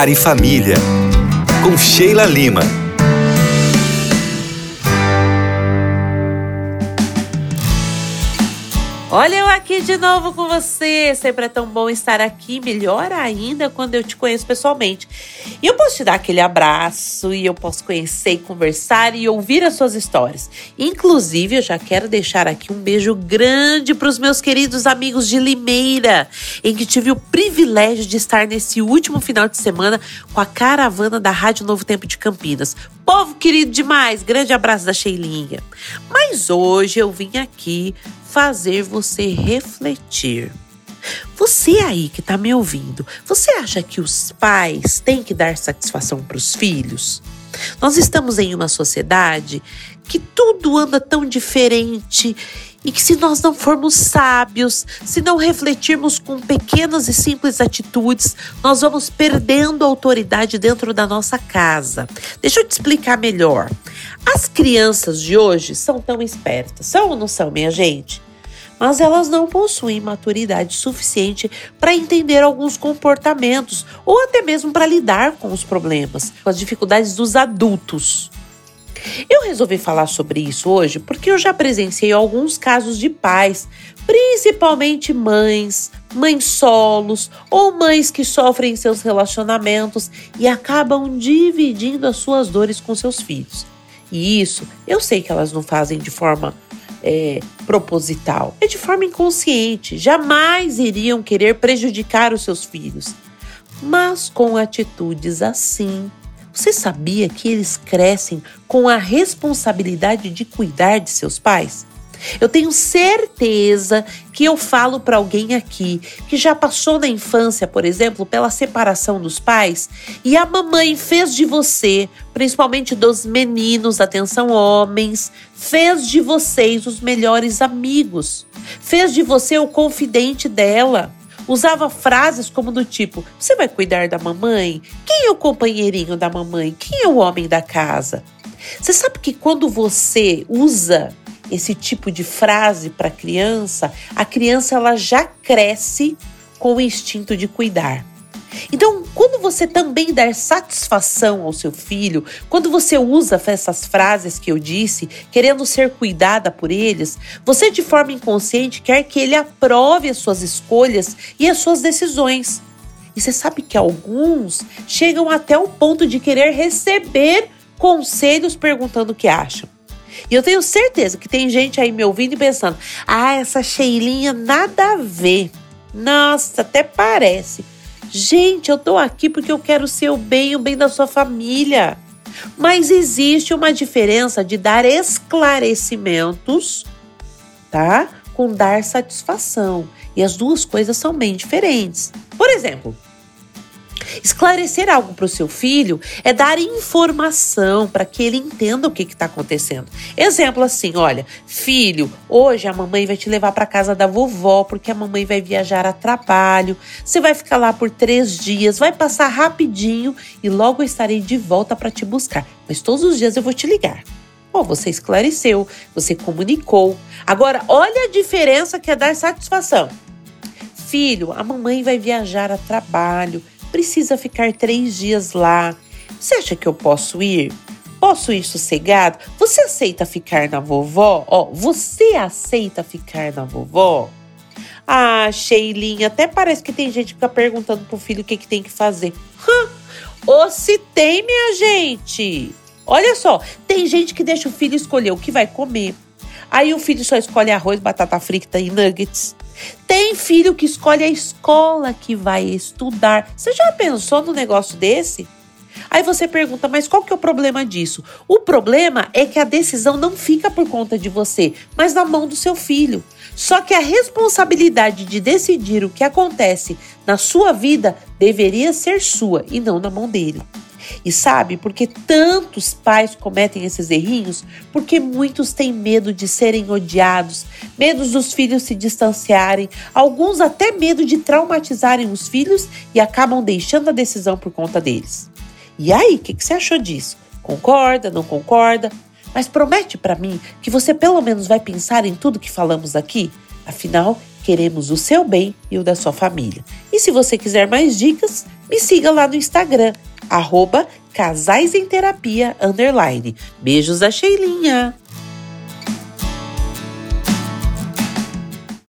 Lar e Família, com Sheila Lima. Olha eu aqui de novo com você, sempre é tão bom estar aqui, melhor ainda quando eu te conheço pessoalmente. E eu posso te dar aquele abraço, e eu posso conhecer e conversar e ouvir as suas histórias. Inclusive, eu já quero deixar aqui um beijo grande para os meus queridos amigos de Limeira, em que tive o privilégio de estar nesse último final de semana com a caravana da Rádio Novo Tempo de Campinas. Povo querido demais, grande abraço da Sheilinha. Mas hoje eu vim aqui fazer você refletir. Você aí que tá me ouvindo, você acha que os pais têm que dar satisfação para os filhos? Nós estamos em uma sociedade que tudo anda tão diferente e que se nós não formos sábios, se não refletirmos com pequenas e simples atitudes, nós vamos perdendo a autoridade dentro da nossa casa. Deixa eu te explicar melhor. As crianças de hoje são tão espertas, são ou não são, minha gente? Mas elas não possuem maturidade suficiente para entender alguns comportamentos ou até mesmo para lidar com os problemas, com as dificuldades dos adultos. Eu resolvi falar sobre isso hoje porque eu já presenciei alguns casos de pais, principalmente mães solos ou mães que sofrem em seus relacionamentos e acabam dividindo as suas dores com seus filhos. E isso, eu sei que elas não fazem de forma proposital, é de forma inconsciente, jamais iriam querer prejudicar os seus filhos. Mas com atitudes assim, você sabia que eles crescem com a responsabilidade de cuidar de seus pais? Eu tenho certeza que eu falo para alguém aqui que já passou na infância, por exemplo, pela separação dos pais e a mamãe fez de você, principalmente dos meninos, atenção homens, fez de vocês os melhores amigos, fez de você o confidente dela. Usava frases como do tipo, você vai cuidar da mamãe? Quem é o companheirinho da mamãe? Quem é o homem da casa? Você sabe que quando você usa esse tipo de frase para a criança ela já cresce com o instinto de cuidar. Então, quando você também der satisfação ao seu filho, quando você usa essas frases que eu disse, querendo ser cuidada por eles, você de forma inconsciente quer que ele aprove as suas escolhas e as suas decisões. E você sabe que alguns chegam até o ponto de querer receber conselhos perguntando o que acham. E eu tenho certeza que tem gente aí me ouvindo e pensando, essa Sheilinha nada a ver. Nossa, até parece. Gente, eu tô aqui porque eu quero o seu bem, o bem da sua família. Mas existe uma diferença de dar esclarecimentos, tá? Com dar satisfação. E as duas coisas são bem diferentes. Por exemplo, esclarecer algo para o seu filho é dar informação para que ele entenda o que está acontecendo. Exemplo assim, olha, filho, hoje a mamãe vai te levar para casa da vovó porque a mamãe vai viajar a trabalho. Você vai ficar lá por 3 dias, vai passar rapidinho e logo eu estarei de volta para te buscar. Mas todos os dias eu vou te ligar. Você esclareceu, você comunicou. Agora, olha a diferença que é dar satisfação. Filho, a mamãe vai viajar a trabalho. Precisa ficar 3 dias lá. Você acha que eu posso ir? Posso ir sossegado? Você aceita ficar na vovó? Você aceita ficar na vovó? Sheilinha, até parece que tem gente que fica perguntando pro filho o que tem que fazer. Ou se tem, minha gente. Olha só, tem gente que deixa o filho escolher o que vai comer. Aí o filho só escolhe arroz, batata frita e nuggets. Tem filho que escolhe a escola que vai estudar. Você já pensou num negócio desse? Aí você pergunta, mas qual que é o problema disso? O problema é que a decisão não fica por conta de você, mas na mão do seu filho. Só que a responsabilidade de decidir o que acontece na sua vida deveria ser sua e não na mão dele. E sabe por que tantos pais cometem esses errinhos? Porque muitos têm medo de serem odiados, medo dos filhos se distanciarem, alguns até medo de traumatizarem os filhos e acabam deixando a decisão por conta deles. E aí, o que você achou disso? Concorda, não concorda? Mas promete para mim que você pelo menos vai pensar em tudo que falamos aqui? Afinal, queremos o seu bem e o da sua família. E se você quiser mais dicas, me siga lá no Instagram, @casaisemterapia_. Beijos da Sheilinha!